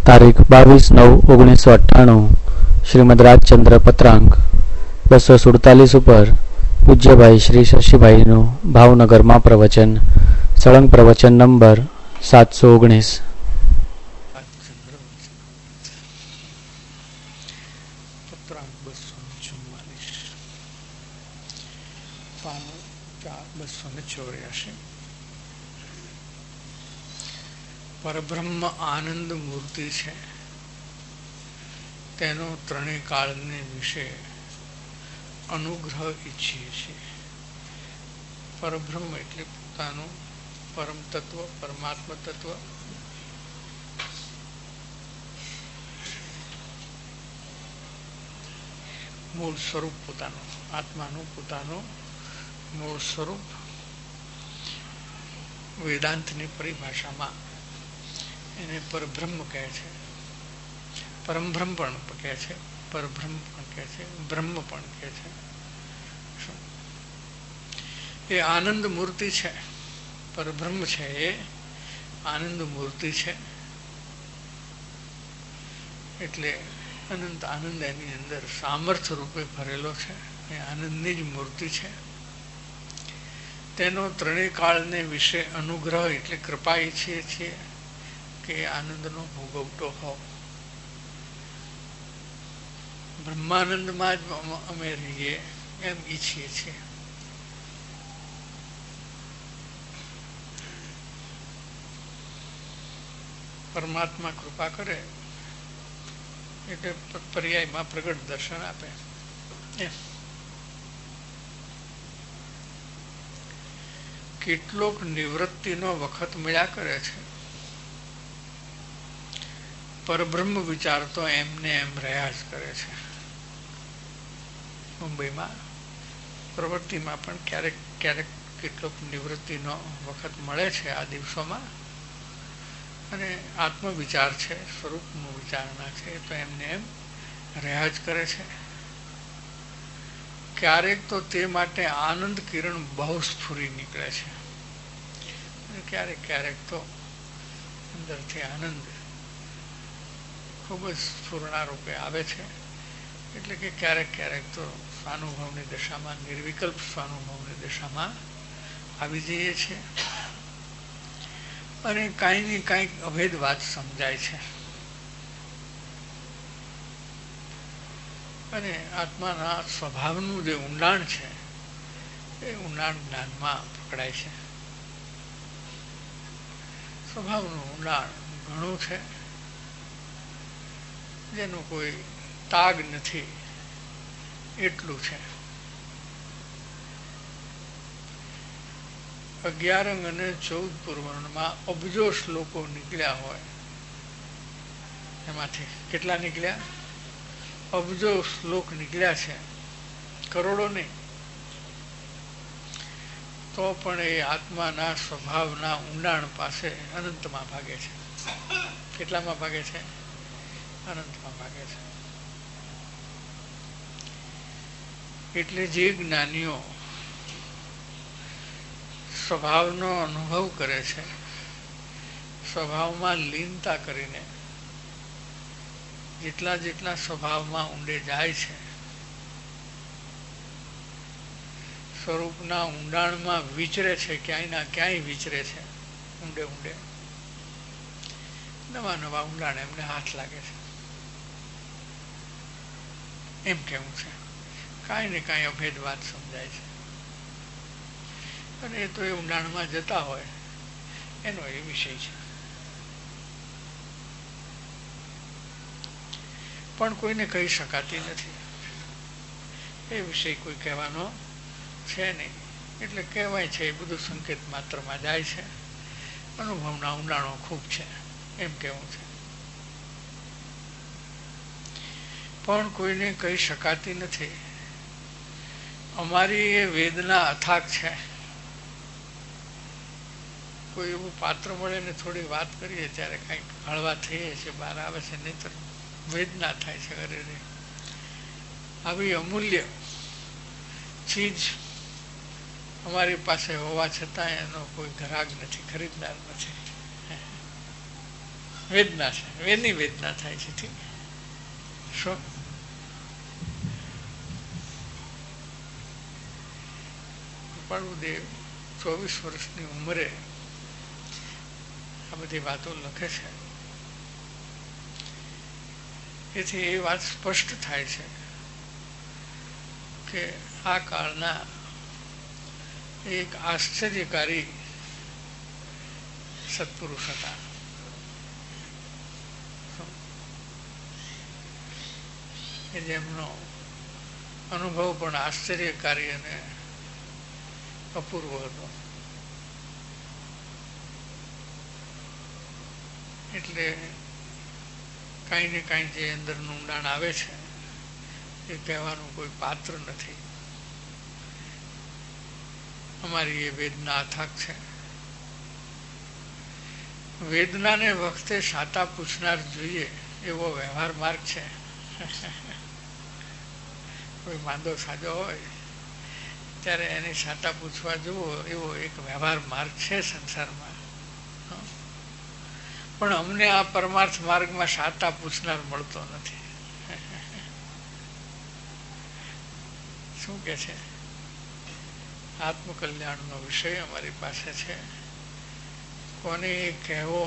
તારીખ 22/9/1998 શ્રીમદ રાજચંદ્ર પત્રાંક 247 ઉપર પૂજ્યભાઈ શ્રી શશીભાઈનું ભાવનગરમાં પ્રવચન, સળંગ પ્રવચન નંબર 719. પરબ્રહ્મ આનંદ મૂર્તિ છે, તેનો ત્રણેય કાળને વિશે અનુગ્રહ ઈચ્છીએ છીએ. પરબ્રહ્મ એટલે પોતાનું પરમ તત્વ, પરમાત્મા તત્વ. મૂળ સ્વરૂપ પોતાનું, આત્માનું પોતાનું મૂળ સ્વરૂપ. વેદાંતની પરિભાષામાં એને પરબ્રહ્મ કહે છે, પરમબ્રહ્મ પણ કહે છે, પરબ્રહ્મ પણ કહે છે, બ્રહ્મ પણ કહે છે. એ આનંદ મૂર્તિ છે, પરબ્રહ્મ છે, એ આનંદ મૂર્તિ છે. એટલે અનંત આનંદ એની અંદર સામર્થ્ય રૂપે ભરેલો છે. એ આનંદની જ મૂર્તિ છે. તેનો ત્રણેય કાળને વિશે અનુગ્રહ એટલે કૃપા ઈચ્છીએ છીએ કે આનંદનો ભોગવટો હોવ. બ્રહ્માનંદમાં જ અમે રહીએ એમ ઈચ્છીએ છીએ. પરમાત્મા કૃપા કરે એટલે પર્યાયમાં પ્રગટ દર્શન આપે. કેટલોક નિવૃત્તિનો વખત મળ્યા કરે છે. પરબ્રહ્મ વિચાર તો એમને એમ રહ્યા જ કરે છે. મુંબઈમાં પ્રવૃત્તિમાં પણ ક્યારેક ક્યારેક કેટલોક નિવૃત્તિનો વખત મળે છે આ દિવસોમાં. અને આત્મવિચાર છે, સ્વરૂપનું વિચારણા છે, તો એમને એમ રહ્યા જ કરે છે. ક્યારેક તો તે માટે આનંદ કિરણ બહુ સ્ફુરી નીકળે છે. ક્યારેક ક્યારેક તો અંદરથી આનંદ ખૂબ જ સ્ફૂર્ણા રૂપે આવે છે. એટલે કે ક્યારેક ક્યારેક તો સ્વાનુભવની દશામાં, નિર્વિકલ્પ સ્વાનુભવની દશામાં આવી જઈએ છીએ અને કાંઈ ને કાંઈક અભેદ વાત સમજાય છે અને આત્માના સ્વભાવનું જે ઊંડાણ છે એ ઊંડાણ જ્ઞાનમાં પકડાય છે. સ્વભાવનું ઊંડાણ ઘણું છે, જેનો કોઈ તાગ નથી, એટલું છે. 11 અંગ અને 14 પુરાણમાં અબજો શ્લોકો નીકળ્યા હોય, એમાંથી કેટલા નીકળ્યા? અબજો શ્લોક નીકળ્યા છે, કરોડો નહીં. તો પણ એ આત્માના સ્વભાવના ઊંડાણ પાસે અનંતમાં ભાગે છે. કેટલામાં ભાગે છે? અનંતમાં ભાગે છે. એટલે જે જ્ઞાનીઓ સ્વભાવનો અનુભવ કરે છે, સ્વભાવમાં લીનતા કરીને જેટલા જેટલા સ્વભાવમાં ઊંડે જાય છે, સ્વરૂપના ઊંડાણમાં વિચરે છે, ક્યાંય ના ક્યાંય વિચરે છે, ઊંડે ઊંડે નવા નવા ઊંડાણ એમને હાથ લાગે છે. એમ કેવું છે, કાંઈ ને કાંઈ અભેદ વાત સમજાય છે. અને એ તો એ ઊંડાણમાં જતા હોય એનો એ વિષય છે. પણ કોઈને કહી શકાતી નથી. એ વિષય કોઈ કહેવાનો છે નહીં. એટલે કહેવાય છે એ બધું સંકેત માત્રમાં જાય છે. અનુભવના ઊંડાણો ખૂબ છે એમ કેવું છે. પણ કોઈને કહી શકાતી નથી. અમારી એ વેદના અથાગ છે. કોઈ એવું પાત્ર મળે ને થોડી વાત કરીએ ત્યારે કંઈક હળવા થઈએ છીએ, બહાર આવે છે, નહીં તો વેદના થાય છે. અરે રે, આવી અમૂલ્ય ચીજ અમારી પાસે હોવા છતાં એનો કોઈ ગ્રાહક નથી, ખરીદનાર નથી. વેદના છે, વેદની વેદના થાય છે. ઠીક. શું કૃપાળુદેવ 24 વર્ષની ઉંમરે આ બધી વાતો લખે છે. એથી એ વાત સ્પષ્ટ થાય છે કે આ કાળના એક આશ્ચર્યકારી સત્પુરુષ હતા. કે જેમનો અનુભવ પણ આશ્ચર્યકારી અને અપૂર્વ હતો. એટલે કાંઈ ને કાંઈ જે અંદરનું ઊંડાણ આવે છે એ કહેવાનું કોઈ પાત્ર નથી. અમારી એ વેદના અથાગ છે. વેદનાને વખતે સાતા પૂછનાર જોઈએ એવો વ્યવહાર માર્ગ છે. કોઈ માંદો સાજો હોય ત્યારે એને સાતા પૂછવા જુઓ એવો એક વ્યવહાર માર્ગ છે સંસારમાં. પણ અમને આ પરમાર્થ માર્ગમાં સાતા પૂછનાર મળતો નથી. શું કે છે? આત્મકલ્યાણનો વિષય અમારી પાસે છે. કોને એ કહેવો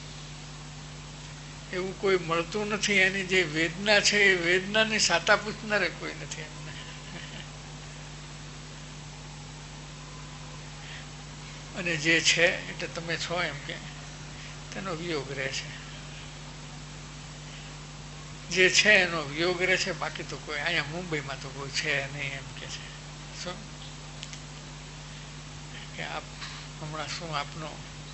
એવું કોઈ મળતું નથી. એની જે વેદના છે એ વેદનાની સાતા પૂછનારે કોઈ નથી એમને. અને જે છે એટલે તમે છો એમ કે તેનો વિયોગ રહે છે. જે છે એનો વિયોગ રહે છે. બાકી તો કોઈ અહીંયા મુંબઈમાં તો કોઈ છે નહીં એમ કે છે. શું કે આપ હમણાં શું આપનો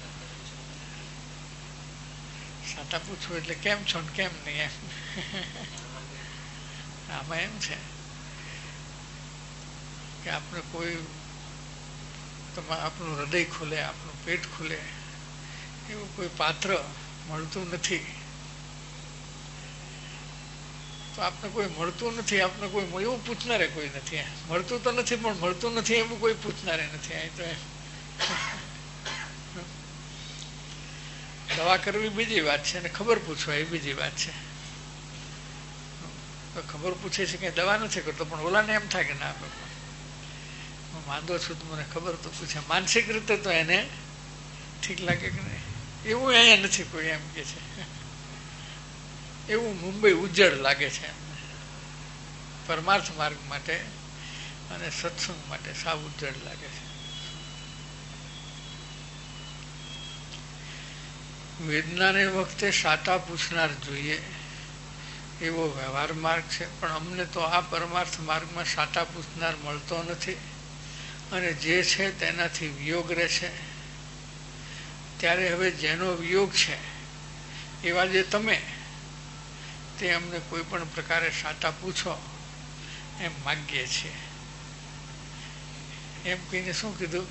સાતા પૂછવું એટલે કેમ છો ને કેમ નહીં એમ. આમાં એમ છે કે આપણે કોઈ આપણું હૃદય ખુલે, આપણું પેટ ખુલે એવું કોઈ પાત્ર મળતું નથી. તો આપણે કોઈ મળતું નથી. આપણે કોઈ એવું પૂછનારે કોઈ નથી. મળતું તો નથી પણ મળતું નથી એવું કોઈ પૂછનારે નથી. અહીં તો એમ દવા કરવી બીજી વાત છે અને ખબર પૂછવા એ બીજી વાત છે. ખબર પૂછે છે કે દવા નથી કરતો પણ ઓલાને એમ થાય કે ના હું માંદો છું તો મને ખબર તો પૂછે. માનસિક રીતે તો એને ઠીક લાગે કે નહીં એવું અહીંયા નથી કોઈ એમ કે છે. એવું મુંબઈ ઉજ્જડ લાગે છે એમને. પરમાર્થ માર્ગ માટે અને સત્સંગ માટે સાવ ઉજ્જડ લાગે છે. વેદનાને વખતે સાતા પૂછનાર જોઈએ એવો વ્યવહાર માર્ગ છે. પણ અમને તો આ પરમાર્થ માર્ગમાં સાતા પૂછનાર મળતો નથી. અને જે છે તેનાથી વિયોગ રહે છે. ત્યારે હવે જેનો વિયોગ છે એવા જે તમે તે અમને કોઈ પણ પ્રકારે સાતા પૂછો એમ માગીએ છીએ. એમ કહીને શું કીધું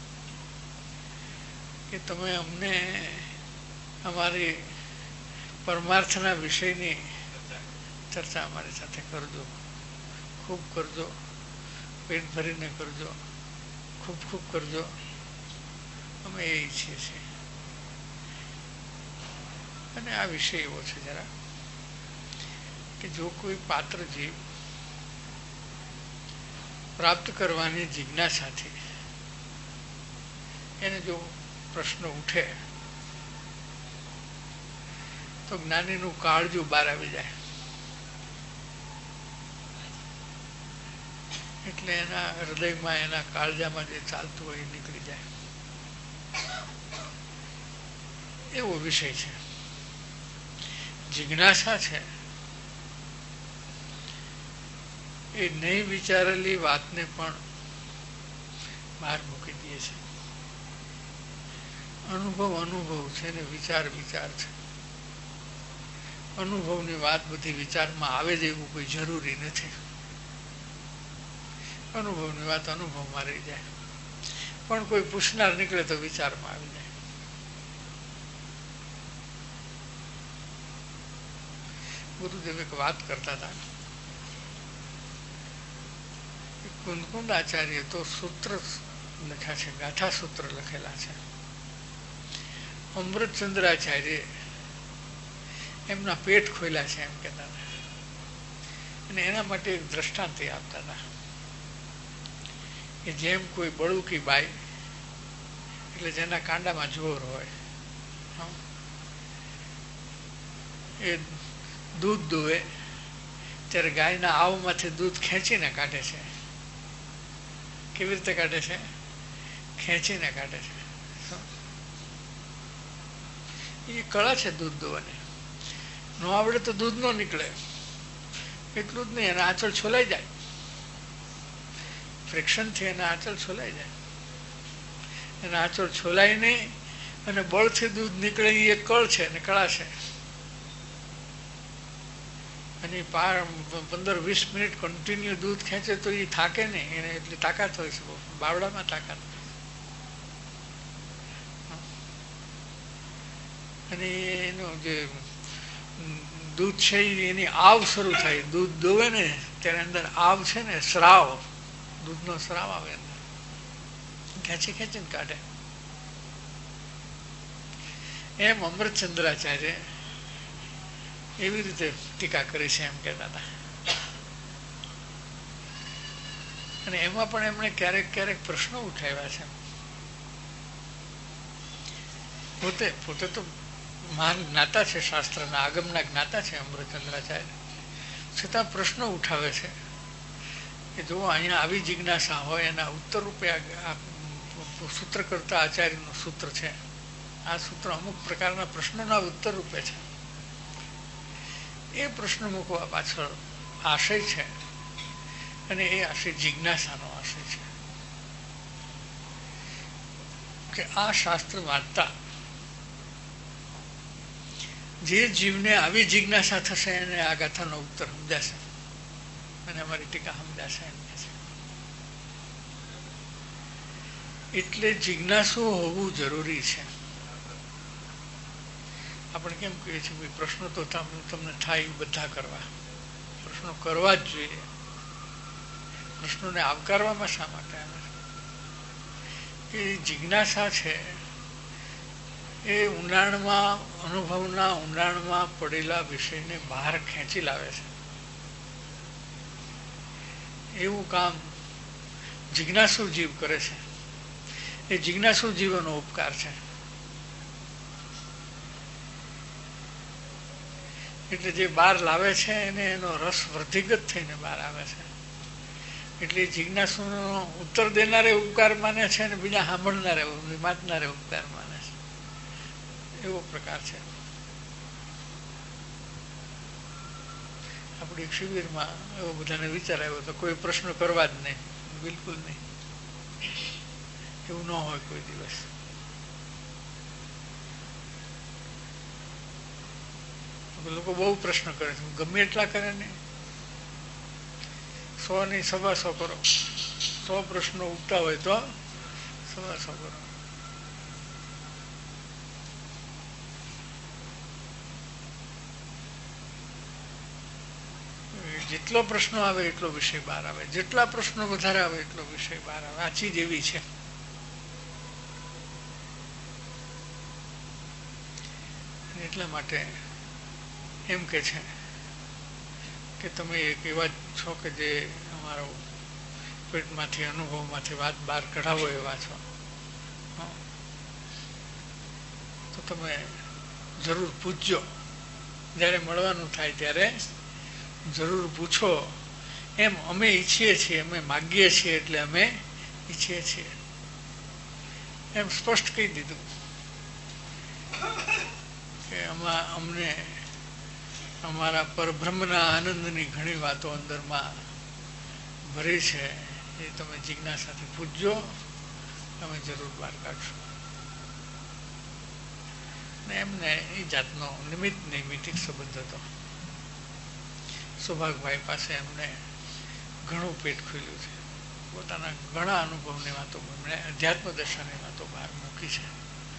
કે તમે અમને અમારી પરમાર્થના વિષયની ચર્ચા અમારી સાથે કરજો, ખૂબ કરજો, પેટ ભરીને કરજો, ખૂબ ખૂબ કરજો. અમે એ ઈચ્છીએ છીએ. અને આ વિષય એવો છે જરા કે જો કોઈ પાત્ર જીવ પ્રાપ્ત કરવાની જિજ્ઞાસાથી એને જો પ્રશ્ન ઉઠે તો જ્ઞાનીનું કાળજું બહાર આવી જાય. એટલે એના હૃદયમાં એના કાળજામાં જે ચાલતું હોય એ નીકળી જાય એવો વિષય છે. જિજ્ઞાસા છે એ નહીં વિચારેલી વાતને પણ બહાર મૂકી દે છે. અનુભવ છે ને વિચાર છે. અનુભવની વાત બધી વિચારમાં આવે જ એવું કોઈ જરૂરી નથી. અનુભવની વાત અનુભવમાં રહી જાય. પણ કોઈ પૂછનાર નીકળે તો વિચારમાં આવી જાય. ગુરુદેવ એક વાત કરતા હતા. કુંદકુંદ આચાર્ય તો સૂત્ર લખ્યા છે, ગાથા સૂત્ર લખેલા છે. અમૃતચંદ્રાચાર્ય એમના પેટ ખોલ્યા છે એમ કહેતા હતા. અને એના માટે એક દ્રષ્ટાંત આપતા હતા કે જેમ કોઈ બળુકી બાઈ, એટલે જેના કાંડામાં જોર હોય, એ દૂધ દુવે ત્યારે ગાયના આવમાંથી દૂધ ખેંચીને કાઢે છે. કેવી રીતે કાઢે છે? ખેંચીને કાઢે છે. એ કળા છે દૂધ દોવાની. ન આવડે તો દૂધ ન નીકળે. એટલું જ નહીં, એના આંચળ છોલાઈ જાય. ફ્રિક્શનથી એના આંચળ છોલાઈ જાય. એના આંચળ છોલાય નહીં અને બળથી દૂધ નીકળે એ એક કળ છે અને કળા છે. અને 15-20 મિનિટ કન્ટિન્યુ દૂધ ખેંચે તો એ થાકે નહીં. એને એટલી તાકાત હોય છે, બાવડામાં તાકાત. અને એનું જે દૂધ છે એની આવ શરૂ થાય. દૂધ દોવે ને ત્યારે અંદર આવ છે ને, સ્રાવ, દૂધનો સ્રાવ આવે અંદર, ખેંચી ખેંચીને કાઢે. એમ અમૃતચંદ્રાચાર્ય એવી રીતે ટીકા કરી છે એમ કહેતા હતા. અને એમાં પણ એમણે ક્યારેક ક્યારેક પ્રશ્નો ઉઠાવ્યા છે. પોતે તો મહાન જ્ઞાતા છે, શાસ્ત્રના આગમના જ્ઞાતા છે અમૃતચંદ્રાચાર્ય, છતાં પ્રશ્નો ઉઠાવે છે કે જો અહીંયા આવી જિજ્ઞાસા હોય એના ઉત્તર રૂપે સૂત્ર કરતા આચાર્યનું સૂત્ર છે. આ સૂત્ર અમુક પ્રકારના પ્રશ્નોના ઉત્તર રૂપે છે. એ પ્રશ્ન મૂકવા પાછળ આશય છે, અને એ આશય જિજ્ઞાસાનો આશય છે કે આ શાસ્ત્ર વાંચતા જે જીવને આવી જિજ્ઞાસા થશે એને આ ગાથાનો ઉત્તર સમજાશે અને અમારી ટીકા સમજાશે એમ કે છે. એટલે જિજ્ઞાસુ હોવું જરૂરી છે. આપણે કેમ કહીએ છીએ પ્રશ્નો તો તમને થાય બધા કરવા, પ્રશ્નો કરવા જ જોઈએ. પ્રશ્નોને આવકારવામાં શા માટે આવે છે કે જિજ્ઞાસા છે એ ઊંડાણમાં, અનુભવના ઊંડાણમાં પડેલા વિષયને બહાર ખેંચી લાવે છે. એવું કામ જિજ્ઞાસુ જીવ કરે છે. એ જિજ્ઞાસુ જીવોનો ઉપકાર છે. એટલે જે બહાર લાવે છે એને એનો રસ વૃદ્ધિગત થઈને બહાર આવે છે. એટલે જિજ્ઞાસુનો ઉત્તર દેનારે ઉપકાર માને છે અને બીજા સાંભળનારે, વાંચનારે ઉપકાર માને છે. એવો પ્રકાર છે. આપણી એક શિબિરમાં એવો બધાને વિચાર આવ્યો તો કોઈ પ્રશ્ન કરવા જ નહીં, બિલકુલ નહીં. એવું ન હોય કોઈ દિવસ. લોકો બહુ પ્રશ્ન કરે છે, ગમે એટલા કરે ને, 100 ની 125 કરો. 100 પ્રશ્નો ઉઠતા હોય તો 125 કરો. જેટલો પ્રશ્નો આવે એટલો વિષય બહાર આવે, જેટલા પ્રશ્નો વધારે આવે એટલો વિષય બહાર આવે. આ ચીજ એવી છે. એટલા માટે એમ કે છે કે તમે એક એવા છો કે જે અમારો પેટમાંથી, અનુભવમાંથી વાત બહાર કઢાવો એવા છો, તો તમે જરૂર પૂછજો. જ્યારે મળવાનું થાય ત્યારે જરૂર પૂછો. એમ અમે ઈચ્છીએ છીએ, અમે માગીએ છીએ, એટલે અમે ઈચ્છીએ છીએ. એમ સ્પષ્ટ કહી દીધું કે અમને અમારા પરબ્રહ્મના આનંદની ઘણી વાતો અંદરમાં ભરી છે. એ તમે જિજ્ઞાસાથી પૂછજો, તમે જરૂર બહાર કાઢશો. ને એમને એ જાતનો નિમિત્ત નૈમિતિક સંબંધ હતો. સૌભાગભાઈ પાસે એમને ઘણું પેટ ખુલ્યું છે. પોતાના ઘણા અનુભવની વાતો, એમણે અધ્યાત્મ દર્શનની વાતો બહાર મૂકી છે.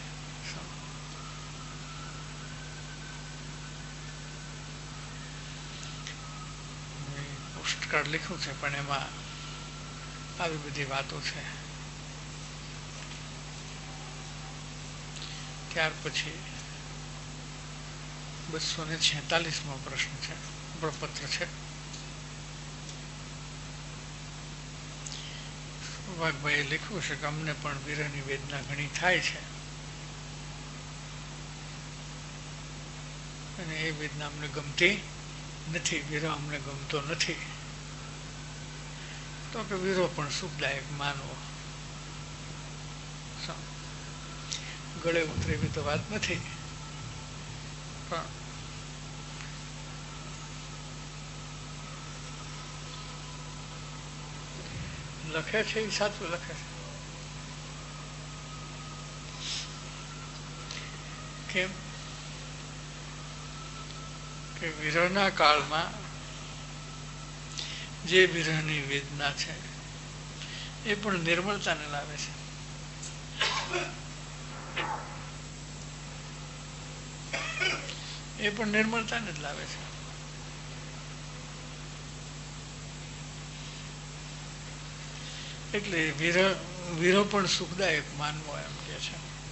પોસ્ટકાર્ડ લખ્યું છે પણ એમાં આવી બધી વાતો છે. ત્યાર પછી 246મો પ્રશ્ન છે, પ્રપત્ર છે. વાઘભાઈએ લખ્યું છે કે અમને પણ વિરહની વેદના ઘણી થાય છે અને એ વેદના અમને ગમતી નથી, વિરહ અમને ગમતો નથી. તો કે વિરહ પણ સુખદાયક માનવો. ગળે ઉતરે એવી તો વાત નથી, પણ લખે છે એ સાચું લખે છે. કેમ કે વિરહના કાળમાં જે વિરહની વેદના છે એ પણ નિર્મળતાને લાવે છે. એ પણ નિર્મળતાને જ લાવે છે. એટલે વિરહ પણ સુખદાયક માનવો એમ કે છે.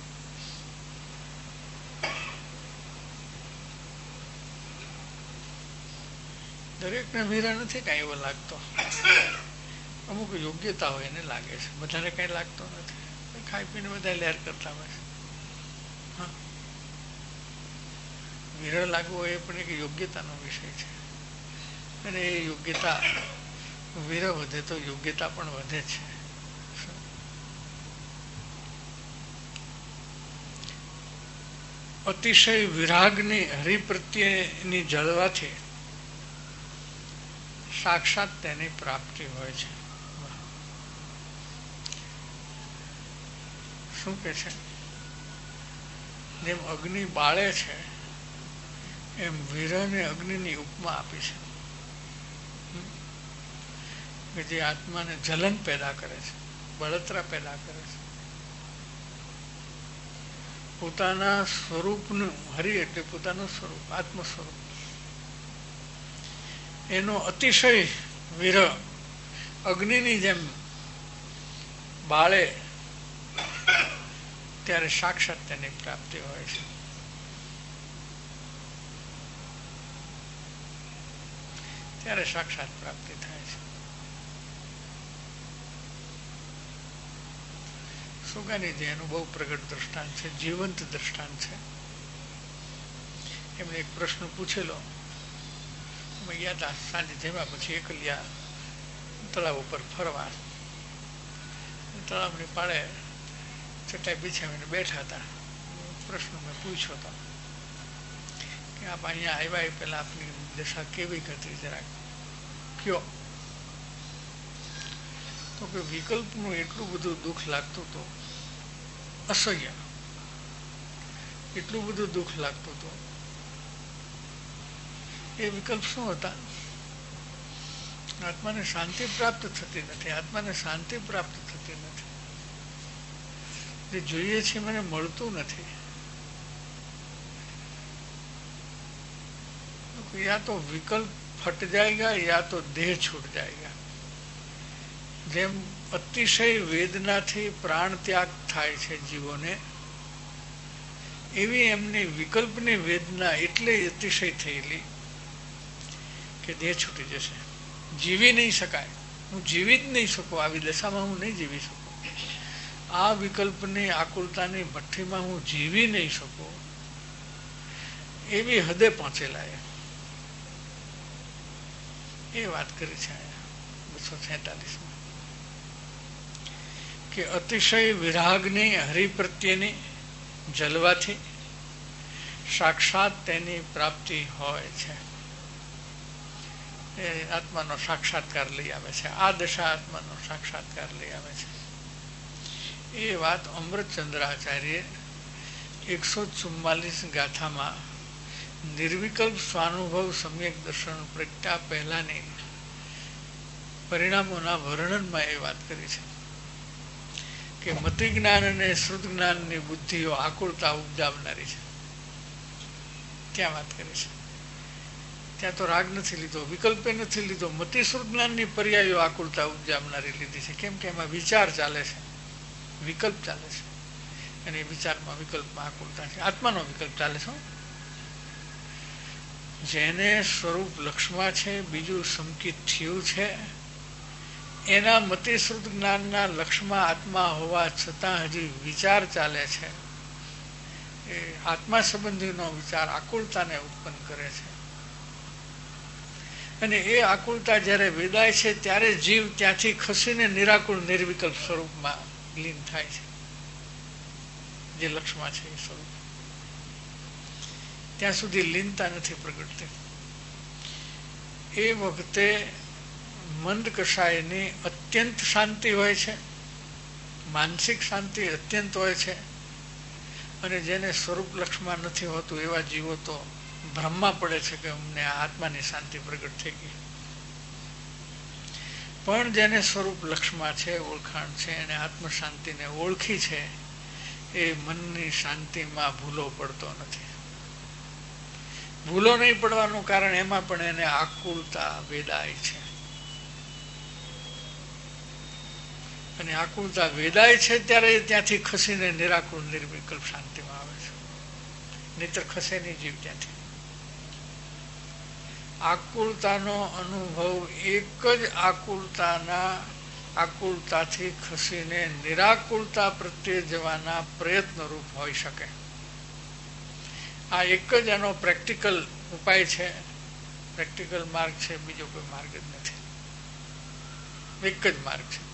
દરેકને વિરહ નથી કઈ એવો લાગતો, અમુક યોગ્યતા હોય એને લાગે છે, બધાને કઈ લાગતો નથી. ખાઈ પીને બધા લહેર કરતા હોય છે. વિરહ લાગવો એ પણ એક યોગ્યતાનો વિષય છે, અને એ યોગ્યતા, વિરહ વધે તો યોગ્યતા પણ વધે છે. અતિશય વિરાગની હરિ પ્રત્યેની જળવાથી સાક્ષાત તેની પ્રાપ્તિ હોય છે. શું કે છે? જેમ અગ્નિ બાળે છે એમ વિરહને અગ્નિની ઉપમા આપી છે, કે જે આત્માને જલન પેદા કરે છે, બળતરા પેદા કરે છે. પોતાના સ્વરૂપનું, હરિ એટલે પોતાનું સ્વરૂપ, આત્મ સ્વરૂપ, એનો અતિશય વિરહ અગ્નિની જેમ બાળે ત્યારે સાક્ષાત તેની પ્રાપ્તિ હોય છે. ત્યારે સાક્ષાત પ્રાપ્તિ થાય છે. સુગાનીજી એનું બહુ પ્રગટ દ્રષ્ટાંત છે, જીવંત દ્રષ્ટાંત છે. એમને એક પ્રશ્ન પૂછેલો, અમે ગયા હતા સાંજે જમ્યા પછી એકલિયા તળાવ ઉપર ફરવા. તળાવની પાળે ચટાઈ બિછાવીને બેઠા હતા. પ્રશ્ન મેં પૂછ્યો હતો કે આપ અહીંયા આવ્યા એ પહેલા આપની દશા કેવી હતી, જરાક કયો. તો કે વિકલ્પનું એટલું બધું દુઃખ લાગતું હતું, અસહ્ય, એટલું બધું દુઃખ લાગતું હતું. એ વિકલ્પ શું હતા? આત્માને શાંતિ પ્રાપ્ત થતી નથી, આત્માને શાંતિ પ્રાપ્ત થતી નથી. જે જોઈએ છે મને મળતું નથી. યા તો વિકલ્પ ફટ જાયગા યા તો દેહ છૂટ જાયગા. જેમ અતિશય વેદનાથી પ્રાણ ત્યાગ થાય છે જીવોને, એવી એમની વિકલ્પની વેદના એટલે અતિશય થયેલી કે દેહ છૂટી જશે, જીવી નહીં શકાય. હું જીવી જ નહીં શકું, આવી દશામાં હું નહીં જીવી શકું. આ વિકલ્પની આકુલતાની ભઠ્ઠીમાં હું જીવી નહીં શકું, એવી હદે પહોંચેલા એ વાત કરી છે 246માં, કે અતિશય વિરાગની હરિ પ્રત્યેની જલવાથી સાક્ષાત તેની પ્રાપ્તિ હોય છે. એ આત્માનો સાક્ષાત્કાર લઈ આવે છે, આ દશા આત્માનો સાક્ષાત્કાર લઈ આવે છે. એ વાત અમૃતચંદ્રાચાર્ય 144 ગાથામાં નિર્વિકલ્પ સ્વાનુભવ સમ્યક દર્શન પ્રગટ્યા પહેલાની પરિણામોના વર્ણનમાં એ વાત કરી છે કે મતિ જ્ઞાન અને શ્રુત જ્ઞાનની બુદ્ધિઓ આકુળતા ઉપજાવનારી છે. ત્યાં વાત કરી છે. ત્યાં તો રાગ નથી લીધો, વિકલ્પે નથી લીધો, મતિ શ્રુત જ્ઞાનની પર્યાયો આકુળતા ઉપજાવનારી લીધી છે. કેમ કે એમાં વિચાર ચાલે છે, વિકલ્પ ચાલે છે, અને વિચારમાં વિકલ્પમાં આકુળતા છે. આત્માનો વિકલ્પ ચાલે છે. જેને સ્વરૂપ લક્ષમાં છે, બીજું સંકિત થયું છે, એના મતિશ્રુત જ્ઞાનના લક્ષમાં આત્મા હોવા છતાં હજી વિચાર ચાલે છે. એ આત્મા સંબંધીનો વિચાર આકુળતાને ઉત્પન્ન કરે છે. અને એ આકુળતા જ્યારે વેદાય છે ત્યારે જીવ ત્યાંથી ખસીને નિરાકુળ નિર્વિકલ્પ સ્વરૂપમાં લીન થાય છે. જે લક્ષમાં છે એ સ્વરૂપ ત્યાં સુધી લીનતા નથી પ્રગટતી. એ વખતે મંદ કષાયની અત્યંત શાંતિ હોય છે, માનસિક શાંતિ અત્યંત હોય છે. અને જેને સ્વરૂપ લક્ષમાં નથી હોતું એવા જીવો તો ભ્રમમાં પડે છે કે અમને આત્માની શાંતિ પ્રગટ થઈ ગઈ. પણ જેને સ્વરૂપ લક્ષમાં છે, ઓળખાણ છે, એને આત્મ શાંતિને ઓળખી છે, એ મનની શાંતિમાં ભૂલો પડતો નથી. ભૂલો નહીં પડવાનું કારણ એમાં પણ એને આકુળતા વેદાય છે. અને આકુળતા વેદાય છે ત્યારે ત્યાંથી ખસીને નિરાકુળ નિર્વિકલ્પ શાંતિમાં આવે છે. નહીતર ખસે નહીં જીવ ત્યાંથી. આકુળતાનો અનુભવ એક જ આકુળતાથી ખસીને નિરાકુળતા પ્રત્યે જવાના પ્રયત્ન રૂપ હોઈ શકે. આ એક જ એનો પ્રેક્ટિકલ ઉપાય છે, પ્રેક્ટિકલ માર્ગ છે. બીજો કોઈ માર્ગ જ નથી. એક જ માર્ગ છે.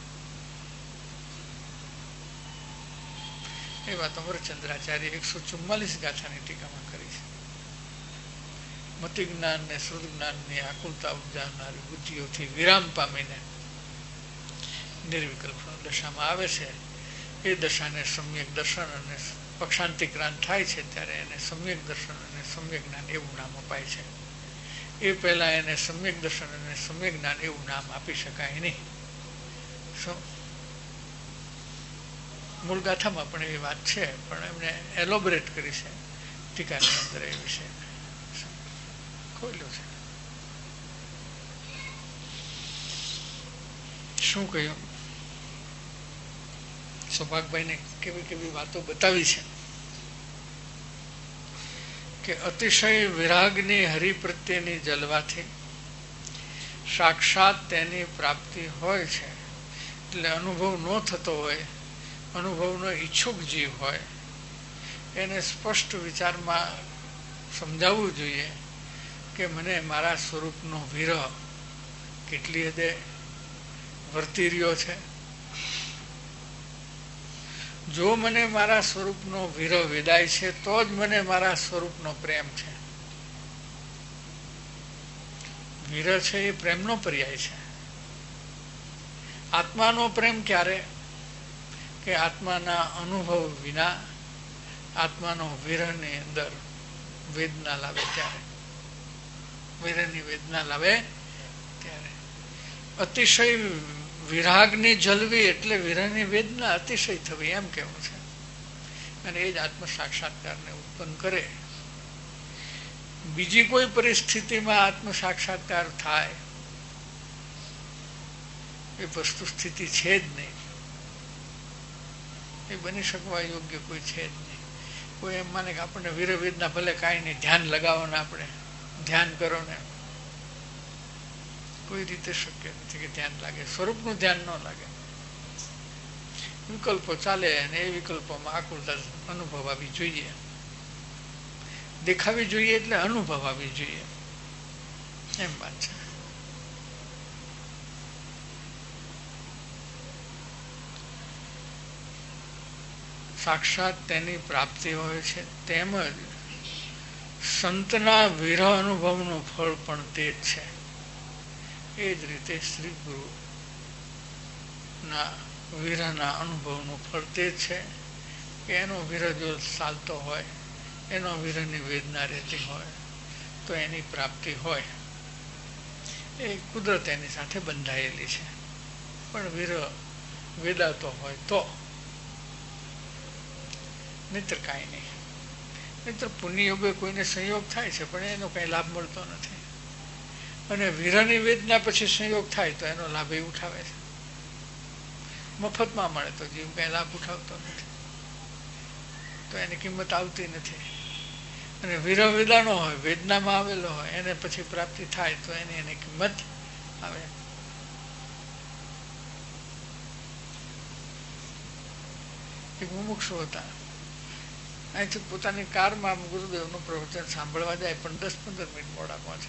એ વાત અમરચંદ્રાચાર્ય 144 ગાથાની ટીકામાં કરી છે. મતિ જ્ઞાન ને શ્રુત જ્ઞાનની આકુળતા ઉપજાવનારી બુદ્ધિઓથી વિરામ પામીને નિર્વિકલ્પ દશામાં આવે છે. એ દશાને સમ્યક દર્શન અને પક્ષાંતિક્રાંત થાય છે ત્યારે એને સમ્યક દર્શન અને સમ્યક જ્ઞાન એવું નામ અપાય છે. એ પહેલા એને સમ્યક દર્શન અને સમ્યક જ્ઞાન એવું નામ આપી શકાય નહીં. મૂળ ગાથામાં પણ એવી વાત છે, પણ એમને એલોબરેટ કરી છે ટીકાની અંદર. એ વિશે ખોલ્યું છે. શું કહ્યું? સૌભાગભાઈને કેવી કેવી વાતો બતાવી છે કે અતિશય વિરાગની હરિ પ્રત્યેની જલવાથી સાક્ષાત તેની પ્રાપ્તિ હોય છે. એટલે અનુભવ ન થતો હોય, અનુભવનો ઈચ્છુક જીવ હોય, એને સ્પષ્ટ વિચારમાં સમજાવવું જોઈએ કે મને મારા સ્વરૂપનો વિરહ કેટલી હદે વર્તી રહ્યો છે. જો મને મારા સ્વરૂપનો વિરહ વેદાય છે તો જ મને મારા સ્વરૂપનો પ્રેમ છે. વિરહ છે એ પ્રેમનો પર્યાય છે. આત્માનો પ્રેમ ક્યારે? કે આત્માના અનુભવ વિના આત્માનો વિરહની અંદર વેદના લાવે ત્યારે, વિરહની વેદના લાવે ત્યારે. અતિશય વિરાગની જલવી એટલે વિરહની વેદના અતિશય થવી એમ કેવું છે. અને એ જ આત્મ સાક્ષાત્કારને ઉત્પન્ન કરે. બીજી કોઈ પરિસ્થિતિમાં આત્મ સાક્ષાત્કાર થાય એ વસ્તુ સ્થિતિ છે જ નહીં. એ બની શકવા યોગ્ય કોઈ છે જ નહીં. કોઈ એમ માને કે આપણને વિરહ વેદના ભલે કાંઈ નહીં, ધ્યાન લગાવો ને આપણે ધ્યાન કરો ને, કોઈ રીતે શક્ય નથી કે ધ્યાન લાગે. સ્વરૂપનું ધ્યાન ન લાગે. વિકલ્પો ચાલે અને એ વિકલ્પોમાં આકુળતા અનુભવાવી જોઈએ. દેખાવી જોઈએ એટલે અનુભવાવી જોઈએ એમ વાત છે. સાક્ષાત તેની પ્રાપ્તિ હોય છે. તેમજ સંતના વિરહ અનુભવનું ફળ પણ તે જ છે. એ જ રીતે શ્રી ગુરુના વિરહના અનુભવનું ફળ તે જ છે કે એનો વિરહ જો ચાલતો હોય, એનો વિરહની વેદના રહેતી હોય તો એની પ્રાપ્તિ હોય. એ કુદરત એની સાથે બંધાયેલી છે. પણ વિરહ વેદાતો હોય તો, નહીતર કાંઈ નહીં. નહીતર પુણ્યયોગે કોઈને સંયોગ થાય છે પણ એનો કંઈ લાભ મળતો નથી. અને વિરહની વેદના પછી સંયોગ થાય તો એનો લાભ એ ઉઠાવે છે. મફતમાં મળે તો જીવ કંઈ લાભ ઉઠાવતો નથી, તો એની કિંમત આવતી નથી. અને વિરહ વેદાનો હોય, વેદનામાં આવેલો હોય, એને પછી પ્રાપ્તિ થાય તો એની કિંમત આવે. એક મુમુક્ષુ હતા, અહીંથી પોતાની કારમાં ગુરુદેવનું પ્રવચન સાંભળવા જાય, પણ 10-15 મિનિટ મોડા પહોંચે.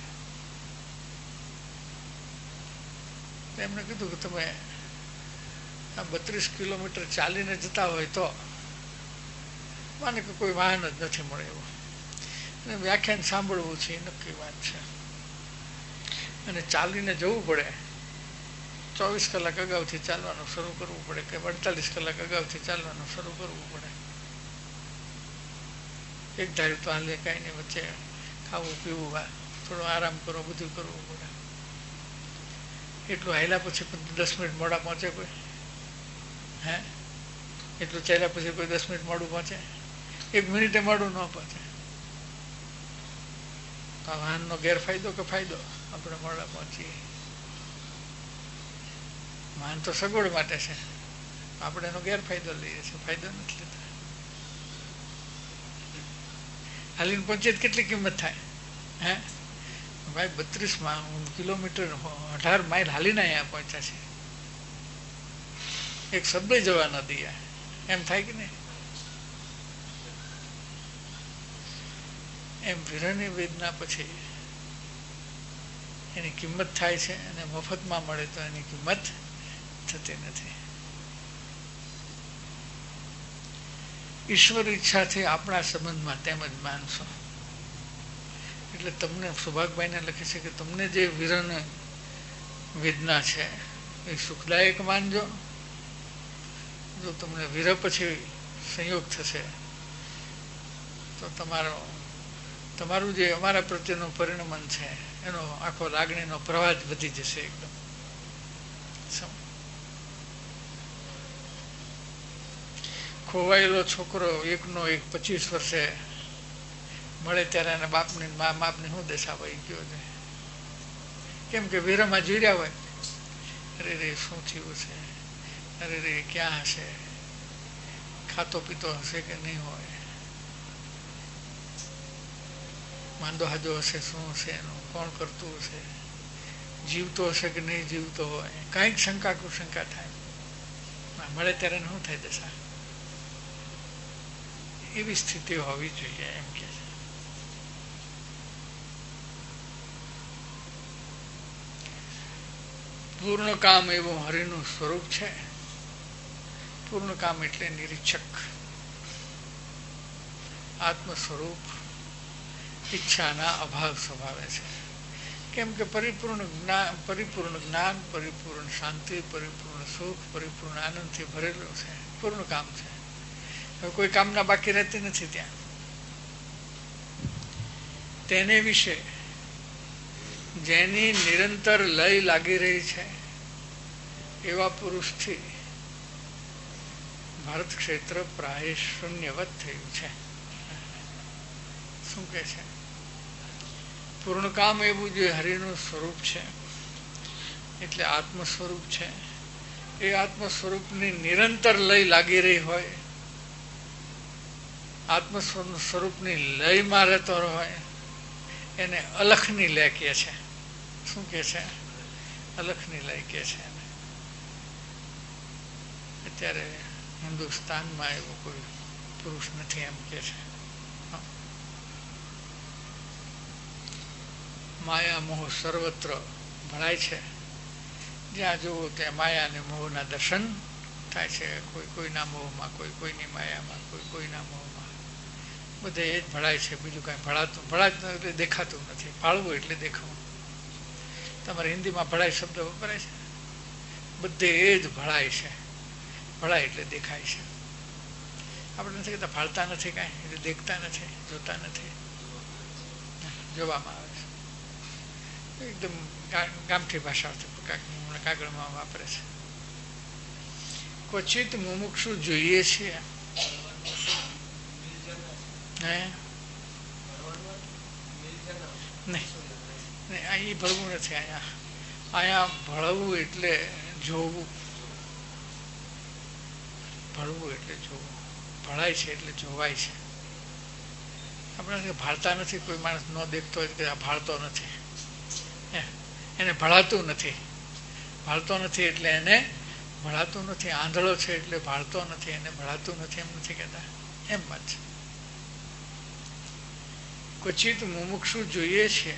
એમણે કીધું કે તમે આ 32 કિલોમીટર ચાલીને જતા હોય તો માને કે કોઈ વાહન જ નથી મળે એવું, અને વ્યાખ્યાન સાંભળવું છે એ નક્કી વાત છે, અને ચાલીને જવું પડે, 24 કલાક અગાઉથી ચાલવાનું શરૂ કરવું પડે કે 48 કલાક અગાઉથી ચાલવાનું શરૂ કરવું પડે. એક ધાર્યું તો હાલે કાંઈ નહીં, વચ્ચે ખાવું પીવું, થોડો આરામ કરો, બધું કરવું પડે. એટલું હાલ્યા પછી પણ 10 મિનિટ મોડા પહોંચે કોઈ? હે? એટલું ચાલ્યા પછી કોઈ 10 મિનિટ મોડું પહોંચે? 1 મિનિટે મોડું ન પહોંચે. આ વાહનનો ગેરફાયદો કે ફાયદો? આપણે મોડા પહોંચીએ. વાહન તો સગવડ માટે છે, આપણે એનો ગેરફાયદો લઈએ છીએ, ફાયદો નથી લેતા. હાલીને પહોંચીએ કેટલી કિંમત થાય? હે ભાઈ, 32 કિલોમીટર 18 માઇલ હાલીને અહીંયા પહોંચ્યા છે, એક શબ્દ જવા ન દઈએ, એમ થાય કે નહીં? એમ વિરહની વેદના પછી એની કિંમત થાય છે, અને મફતમાં મળે તો એની કિંમત થતી નથી. ઈશ્વર ઈચ્છાથી આપણા સંબંધમાં તેમજ માનશો. એટલે તમને સૌભાગભાઈને લખે છે કે તમને જે વિરહની વેદના છે એ સુખદાયક માનજો. જો તમને વિરહ પછી સંયોગ થશે તો તમારું જે અમારા પ્રત્યેનું પરિણમન છે એનો આખો લાગણીનો પ્રવાહ જ વધી જશે એકદમ. ખોવાયેલો છોકરો એકનો એક 25 વર્ષે મળે ત્યારે એને બાપની મા બાપની શું દશા હોય ગયો છે, કેમ કે વિરહમાં જીર્યા હોય. અરે રે શું થયું છે, અરે રે ક્યાં હશે, ખાતો પીતો હશે કે નહીં હોય, માંદો હાજો હશે, શું હશે એનું, કોણ કરતું હશે, જીવતો હશે કે નહીં જીવતો હોય, કાંઈક શંકા કુશંકા થાય. મળે ત્યારે શું થાય દશા? એવી સ્થિતિ હોવી જોઈએ એમ કે છે. પૂર્ણ કામ એવું હરિનું સ્વરૂપ છે. પૂર્ણ કામ એટલે નિરીક્ષક, આત્મ સ્વરૂપ, ઈચ્છાના અભાવ સ્વભાવે છે. કેમ કે પરિપૂર્ણ જ્ઞાન, પરિપૂર્ણ શાંતિ, પરિપૂર્ણ સુખ, પરિપૂર્ણ આનંદથી ભરેલું છે. પૂર્ણ કામ છે. હવે કોઈ કામના બાકી રહેતી નથી ત્યાં. તેને વિશે જેની નિરંતર લય લાગી રહી છે એવા પુરુષથી ભારત ક્ષેત્ર પ્રાય શૂન્યવત થયું છે. શું કે છે? પૂર્ણ કામ એવું જે હરિનું સ્વરૂપ છે એટલે આત્મ સ્વરૂપ છે. એ આત્મ સ્વરૂપની નિરંતર લય લાગી રહી હોય, આત્મ સ્વરૂપની લયમાં રહેતો હોય એને અલખની લય કહે છે. શું કે છે? અલખની લય કહે છે. અત્યારે હિન્દુસ્તાનમાં એવો કોઈ પુરુષ નથી એમ કે છે. માયા મોહ સર્વત્ર ભળાય છે. જ્યાં જુઓ ત્યાં માયા અને મોહના દર્શન થાય છે. કોઈ કોઈના મોહમાં, કોઈ કોઈની માયામાં, કોઈ કોઈના મોહમાં, બધે એ જ ભળાય છે. બીજું કાંઈ ભળાતું એટલે દેખાતું નથી. ભાળવું એટલે દેખાવું. તમારે હિન્દીમાં ભળાય શબ્દ વપરાય છે. બધે એ જ ભળાય છે. ભળાય એટલે દેખાય છે. આપણે નથી કહેતા ભાળતા નથી કાંઈ, એટલે દેખતા નથી, જોતા નથી, જોવામાં આવે છે. એકદમ ગામઠી ભાષાથી કાગળમાં વાપરે છે. ક્વચિત મુમુક્ષુ જોઈએ છીએ. હે નહીં, અહીં ભળવું નથી. અહીંયા ભળવું એટલે જોવું. ભળવું એટલે જોવું. ભળાય છે એટલે જોવાય છે. આપણે ભાળતા નથી. કોઈ માણસ ન દેખતો હોય કે આ ભાળતો નથી, એને ભળાતું નથી. ભાળતો નથી એટલે એને ભળાતું નથી. આંધળો છે એટલે ભાળતો નથી, એને ભળાતું નથી એમ નથી કહેતા. એમ વાત છે. ક્વચિત મુમુક્ષુ જોઈએ છે,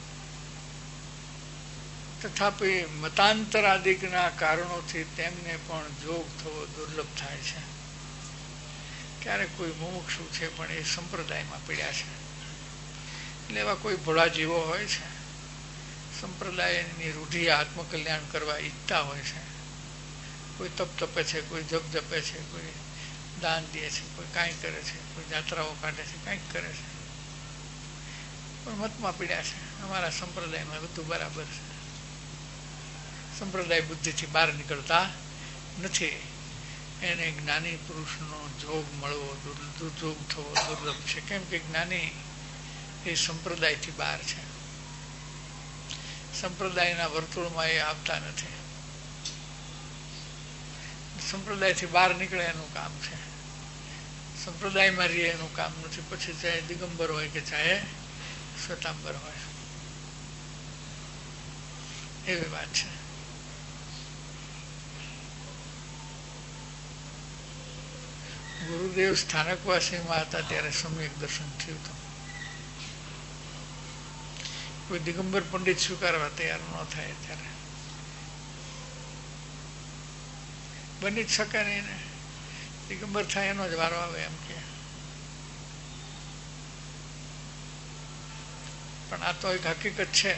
તથાપી મતાંતરાદિકના કારણોથી તેમને પણ જોગ થવો દુર્લભ થાય છે. ક્યારેક કોઈ મુમુક્ષુ છે પણ એ સંપ્રદાયમાં પીડ્યા છે, એટલે એવા કોઈ ભોળા જીવો હોય છે, સંપ્રદાયની રૂઢિ આત્મકલ્યાણ કરવા ઈચ્છતા હોય છે. કોઈ તપ તપે છે, કોઈ જપ જપે છે, કોઈ દાન દે છે, કોઈ કાંઈ કરે છે, કોઈ જાત્રાઓ કાઢે છે, કાંઈક કરે છે, પણ મતમાં પીડ્યા છે અમારા સંપ્રદાયમાં બધું બરાબર છે. સંપ્રદાય બુદ્ધિથી બહાર નીકળતા નથી. એને જ્ઞાની પુરુષનો જોગ મળવો જોગ થવો દુર્લભ છે. કેમ કે જ્ઞાની એ સંપ્રદાયથી બહાર છે, સંપ્રદાયના વર્તુળમાં એ આવતા નથી. સંપ્રદાયથી બહાર નીકળે એનું કામ છે, સંપ્રદાયમાં રહીએ એનું કામ નથી. પછી ચાહે દિગંબર હોય કે ચાહે શ્વેતાંબર હોય, એવી વાત છે. ગુરુદેવ સ્થાનકવાસીમાં હતા ત્યારે સમ્યક દર્શન થયું હતું. કોઈ દિગંબર પંડિત સ્વીકારવા તૈયાર ન થાય ત્યારે બની જ શકે નહીં ને. દિગંબર થાય એનો જ વારો આવે એમ કે. પણ આ તો એક હકીકત છે,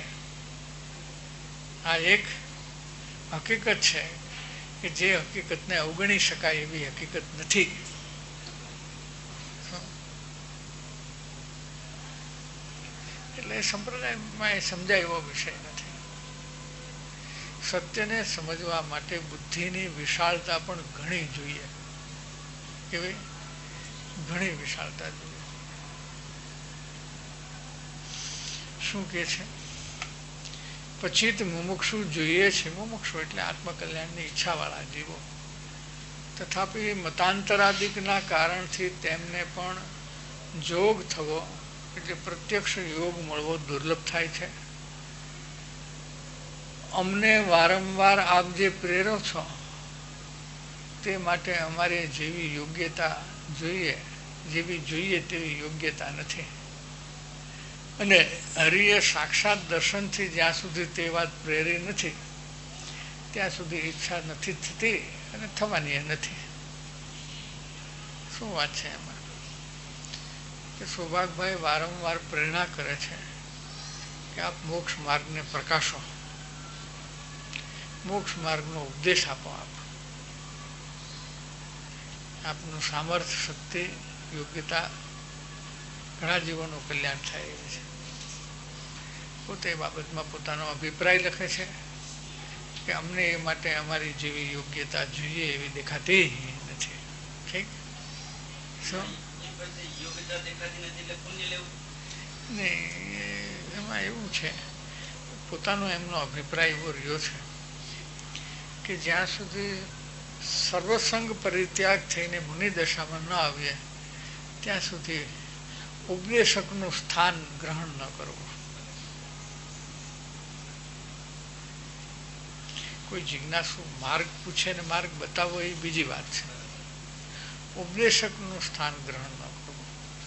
આ એક હકીકત છે કે જે હકીકતને અવગણી શકાય એવી હકીકત નથી. એટલે સંપ્રદાયમાં એ સમજાય એવો વિષય નથી. સત્યને સમજવા માટે બુદ્ધિની વિશાળતા પણ ઘણી જોઈએ. કેવી? ઘણી વિશાળતા જોઈએ. શું કે છે? પછી જ મુમુક્ષુ જોઈએ છે. મુમુક્ષુ એટલે આત્મકલ્યાણની ઈચ્છાવાળા જીવો. તથાપી મતાંતરાદિકના કારણથી તેમને પણ જોગ થવો એટલે પ્રત્યક્ષ યોગ મળવો દુર્લભ થાય છે. અમને વારંવાર આપ જે પ્રેરો છો તે માટે અમારે જેવી યોગ્યતા જોઈએ, જેવી જોઈએ તેવી યોગ્યતા નથી. અને હરિએ સાક્ષાત દર્શનથી જ્યાં સુધી તે વાત પ્રેરી નથી ત્યાં સુધી ઈચ્છા નથી થતી અને થવાની નથી. શું વાત છે એમાં? કે સૌભાગભાઈ વારંવાર પ્રેરણા કરે છે કે આપ મોક્ષ માર્ગને પ્રકાશો, મોક્ષ માર્ગનો ઉપદેશ આપો. આપનું સામર્થ્ય, શક્તિ, યોગ્યતા ઘણા જીવોનું કલ્યાણ થાય એવી છે. પોતે એ બાબતમાં પોતાનો અભિપ્રાય લખે છે કે અમને એ માટે અમારી જેવી યોગ્યતા જોઈએ એવી દેખાતી નથી. ઠીક? શું નહીં, એમાં એવું છે, પોતાનો એમનો અભિપ્રાય એવો રહ્યો છે કે જ્યાં સુધી સર્વસંગ પરિત્યાગ થઈને મુનિ દશામાં ન આવીએ ત્યાં સુધી ઉપદેશકનું સ્થાન ગ્રહણ ન કરવું. કોઈ જિજ્ઞાસુ માર્ગ પૂછે ને માર્ગ બતાવો એ બીજી વાત છે. ઉપદેશકનું સ્થાન ગ્રહણ ન કરવું,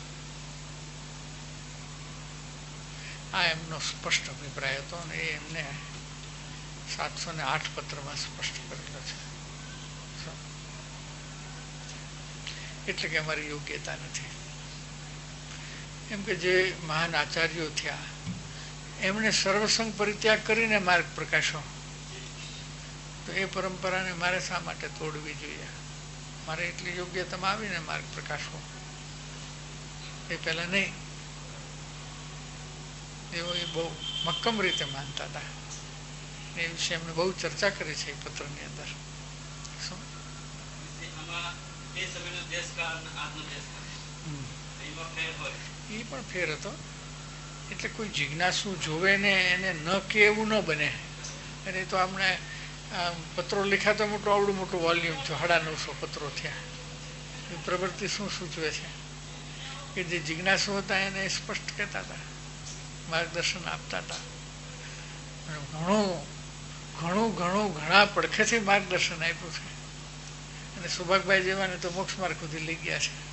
આ એમનો સ્પષ્ટ અભિપ્રાય હતો અને એ એમને 708 પત્રમાં સ્પષ્ટ કરેલો છે. એટલે કે અમારી યોગ્યતા નથી. એમ કે જે મહાન આચાર્યો થયા એમણે સર્વસંગ પરિત્યાગ કરીને માર્ગ પ્રકાશો, તો એ પરંપરાને મારે શા માટે તોડવી જોઈએ? મારે એટલી યોગ્યતામાં આવીને માર્ગ પ્રકાશવો, એ પહેલા નહીં. એવો એ બહુ મક્કમ રીતે માનતા હતા. એ વિશે એમણે બહુ ચર્ચા કરી છે એ પત્રની અંદર. શું એ પણ ફેર હતો. એટલે કોઈ જિજ્ઞાસુ જોવે ને એને ન કે એવું ન બને. અને તો આપણે પત્રો લખ્યા તો મોટું આવડું મોટું વોલ્યુમ થયું, 950 પત્રો થયા. એ પ્રવૃત્તિ શું સૂચવે છે? કે જે જિજ્ઞાસુ હતા એને સ્પષ્ટ કહેતા હતા, માર્ગદર્શન આપતા હતા. અને ઘણા પડખેથી માર્ગદર્શન આપ્યું છે. અને સુભાગભાઈ જેવાને તો મોક્ષ માર્ગ સુધી લઈ ગયા છે.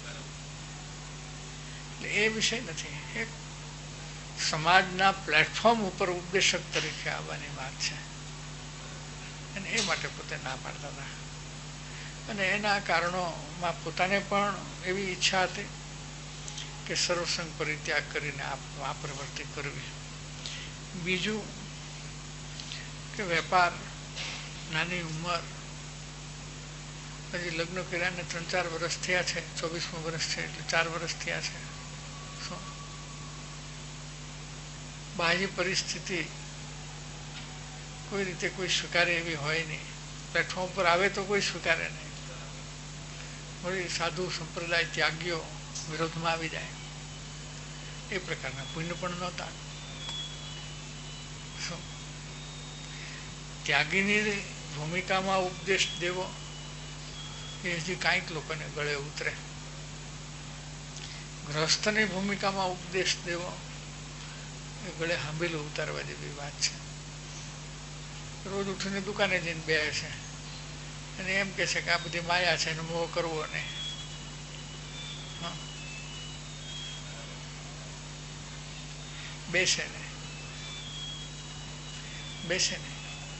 એટલે એ વિષય નથી, એક સમાજના પ્લેટફોર્મ ઉપર ઉપદેશક તરીકે આવવાની વાત છે. અને એ માટે પોતે ના પાડતા હતા. અને એના કારણોમાં પોતાને પણ એવી ઈચ્છા હતી કે સર્વસંગ પરિત્યાગ કરીને આ પ્રવૃત્તિ કરવી. બીજું કે વેપાર, નાની ઉંમર, હજી લગ્ન કર્યાને 3-4 વર્ષ થયા છે, 24મું વર્ષ છે એટલે 4 વર્ષ થયા છે. બાહ્ય પરિસ્થિતિ કોઈ રીતે કોઈ સ્વીકારે એવી હોય નહીં. પ્લેટફોર્મ પર આવે તો કોઈ સ્વીકારે નહીં. વળી સાધુ સંપ્રદાય ત્યાગીઓ વિરોધમાં આવી જાય એ પ્રકારના પુણ્ય પણ નહોતા. ત્યાગીની ભૂમિકામાં ઉપદેશ દેવો એ હજી કાંઈક લોકોને ગળે ઉતરે. ગ્રહસ્થની ભૂમિકામાં ઉપદેશ દેવો એ ગળે હાંભેલું ઉતારવા જેવી વાત છે. રોજ ઉઠીને દુકાને જઈને બેસે છે અને એમ કે છે કે આ બધી માયા છે એને મોહ કરવો નહીં. બેસે ને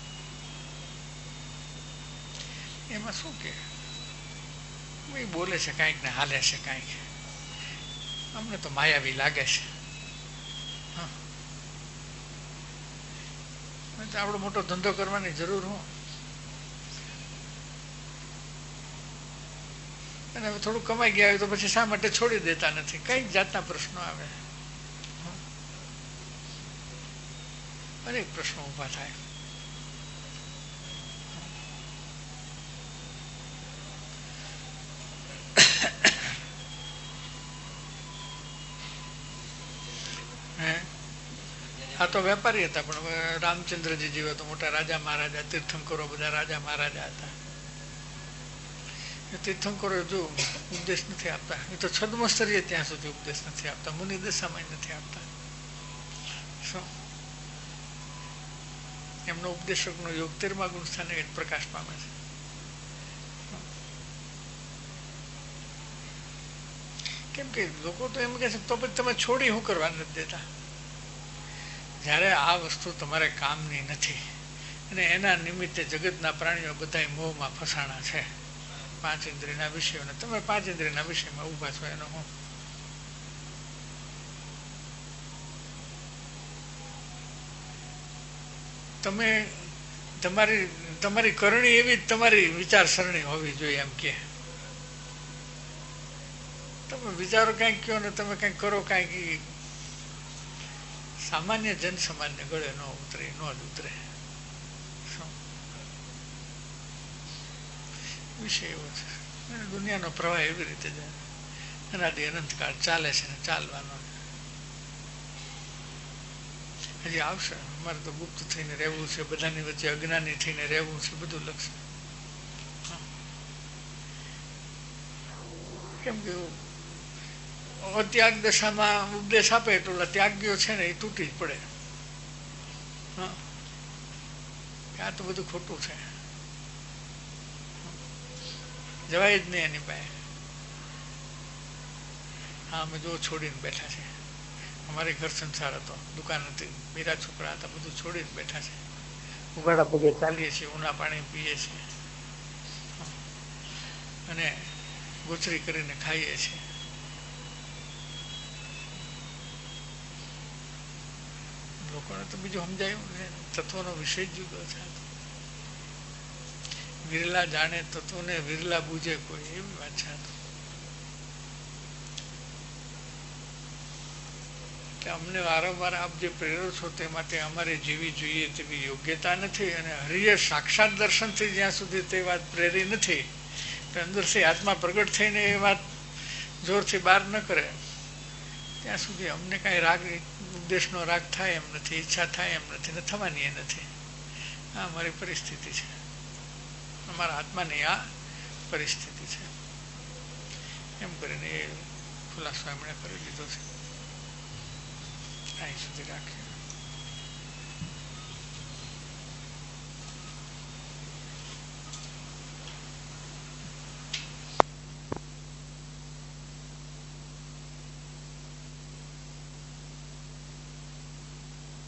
એમાં શું કે બોલે છે કાંઈક ને હાલે છે કાંઈક, અમને તો માયાવી લાગે છે. આવડો મોટો ધંધો કરવાની જરૂર હું, અને હવે થોડું કમાઈ ગયા હોય તો પછી શા માટે છોડી દેતા નથી? કઈક જાતના પ્રશ્નો આવે, અનેક પ્રશ્નો ઉભા થાય. આ તો વેપારી હતા, પણ રામચંદ્રજી જેવા તો મોટા રાજા મહારાજા, તીર્થંકરો બધા રાજા મહારાજા હતા. તીર્થંકરો જો ઉપદેશ નથી આપતા, એ તો છદ્મસ્તરીય ત્યાં સુધી ઉપદેશ નથી આપતા, મુનિ દશામાં નથી આપતા. શું એમનો ઉપદેશકનો યોગ 13મા ગુણ સ્થાને પ્રકાશ પામે છે. કેમ કે લોકો તો એમ કે છે તો પછી તમે છોડી શું કરવા નથી દેતા? જ્યારે આ વસ્તુ તમારે કામની નથી અને એના નિમિત્તે જગતના પ્રાણીઓ બધા મોહમાં ફસાણા છે, 5 ઇન્દ્રિયના વિષયોને, તમે 5 ઇન્દ્રિયના વિષયમાં ઉભા છો એનો હું? તમે તમારી કરણી એવી જ તમારી વિચારસરણી હોવી જોઈએ. એમ કે તમે વિચારો કંઈક કહો ને તમે કંઈક કરો કંઈક, સામાન્ય જન સમાજને ગળે ન ઉતરે, ન જ ઉતરે. વિષય એવો છે. દુનિયાનો પ્રવાહ એવી રીતે જાય, અનાદિ અનંતકાળ ચાલે છે ને ચાલવાનો હજી આવશે. અમારે તો ગુપ્ત થઈને રહેવું છે, બધાની વચ્ચે અજ્ઞાની થઈને રહેવું છે, બધું લક્ષ. કેમ કે અત્યાગ દશામાં ઉપદેશ આપે તો ત્યાગીઓ છે ને એ તૂટી જ પડે. આ તો બધું ખોટું છે, જવાય જ નહીં એની પાસે. હા, અમે જો છોડીને બેઠા છે, અમારે ઘર સંસાર હતો, દુકાન હતી, મેરા છોકરા હતા, બધું છોડીને બેઠા છે. ઉઘાડા પગે ચાલીએ છીએ, ઉના પાણી પીએ છીએ અને ગોચરી કરીને ખાઈએ છીએ. લોકોને તો બીજું સમજાયું ને, તત્વનો વિષય જ જુદો છે. વિરલા જાણે તત્વને, વિરલા બૂझે કોઈ, એવી વાત છે. કે અમને વારંવાર આપ જે પ્રેરો છો તે માટે અમારે જીવી જોઈએ તેવી યોગ્યતા નથી, અને હરિએ સાક્ષાત દર્શનથી જ્યાં સુધી તે વાત પ્રેરી નથી, અંદરથી આત્મા પ્રગટ થઈને એ વાત જોરથી બહાર ન કરે ત્યાં સુધી અમને કાંઈ રાગ, ઉપદેશનો રાગ થાય એમ નથી, ઈચ્છા થાય એમ નથી ને થવાની એ નથી. આ અમારી પરિસ્થિતિ છે, અમારા આત્માની આ પરિસ્થિતિ છે. એમ કરીને એ ખુલાસો એમણે કરી દીધો છે. અહીં સુધી રાખીએ.